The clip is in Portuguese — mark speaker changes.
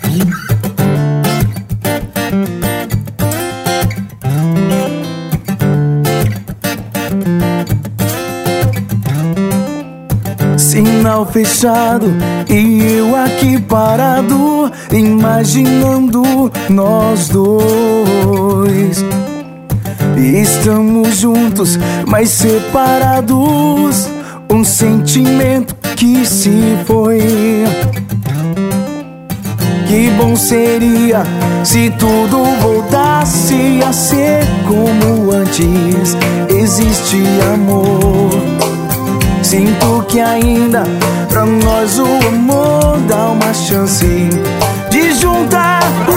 Speaker 1: Sinal fechado e eu aqui parado, imaginando nós dois. Estamos juntos, mas separados, um sentimento que se foi. Que bom seria se tudo voltasse a ser como antes. Existe amor. Sinto que ainda pra nós o amor dá uma chance de juntar